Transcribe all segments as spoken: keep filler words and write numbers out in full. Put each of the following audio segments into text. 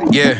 Yeah.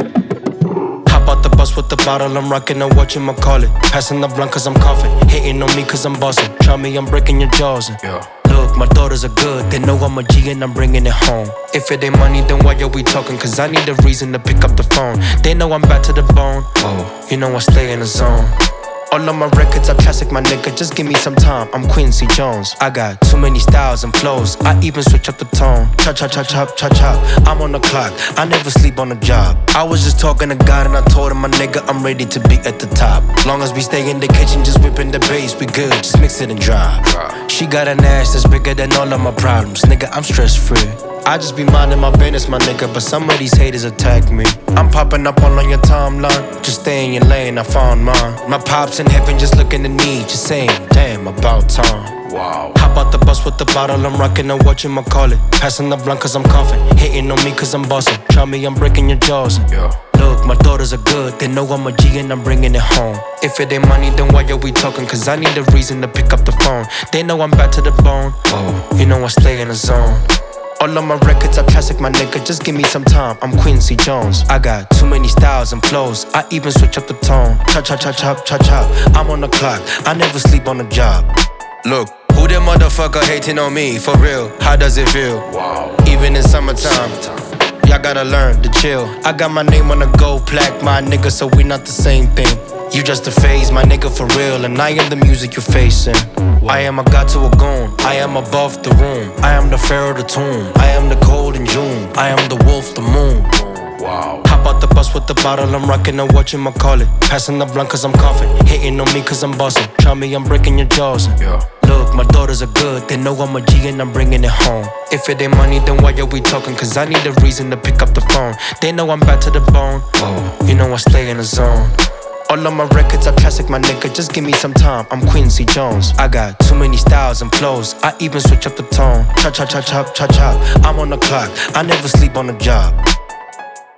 Hop out the bus with the bottle, I'm rockin' a whatchamacallit. Passing the blunt cause I'm coughing, hating on me cause I'm bossing. Try me, I'm breaking your jaws in. Yeah. Look, my daughters are good, they know I'm a G and I'm bringing it home. If it ain't money, then why are we talking? Cause I need a reason to pick up the phone. They know I'm back to the bone, oh, you know I stay in the zone. All of my records are classic, my nigga, just give me some time. I'm Quincy Jones. I got too many styles and flows, I even switch up the tone. Cha cha cha cha cha cha, I'm on the clock, I never sleep on the job. I was just talking to God and I told him, my nigga, I'm ready to be at the top. Long as we stay in the kitchen, just whipping the bass, we good, just mix it and drive. She got an ass that's bigger than all of my problems, nigga, I'm stress free. I just be minding my business, my nigga, but some of these haters attack me. I'm popping up all on your timeline, just stay in your lane, I found mine. My pops in heaven just looking at me, just saying, damn, about time. Wow. Hop out the bus with the bottle, I'm rockin' a whatchamacallit. Passing the blunt cause I'm coughing, hating on me cause I'm bossing. Try me, I'm breaking your jaws in. Yeah. Look, my daughters are good, they know I'm a G and I'm bringing it home. If it ain't money, then why are we talking? Cause I need a reason to pick up the phone. They know I'm back to the bone, oh, you know I stay in the zone. All of my records are classic, my nigga, just give me some time. I'm Quincy Jones. I got too many styles and flows, I even switch up the tone. Cha cha cha cha cha cha, I'm on the clock, I never sleep on the job. Look, who the motherfucker hating on me, for real? How does it feel? Wow. Even in summertime, y'all gotta learn to chill. I got my name on a gold plaque, my nigga, so we not the same thing. You just a phase, my nigga, for real, and I am the music you're facing. I am a god to a goon, I am above the room. I am the pharaoh, the tomb, I am the cold in June. I am the wolf, the moon. Wow. Hop out the bus with the bottle, I'm rockin' a whatchamacallit. Passing the blunt cause I'm coughing, hating on me cause I'm bossing. Try me, I'm breaking your jaws in. Yeah. Look, my daughters are good, they know I'm a G and I'm bringing it home. If it ain't money, then why are we talking? Cause I need a reason to pick up the phone. They know I'm back to the bone, oh, you know I stay in the zone. All of my records are classic, my nigga, just give me some time. I'm Quincy Jones. I got too many styles and flows, I even switch up the tone. Cha cha cha cha cha cha, I'm on the clock, I never sleep on the job.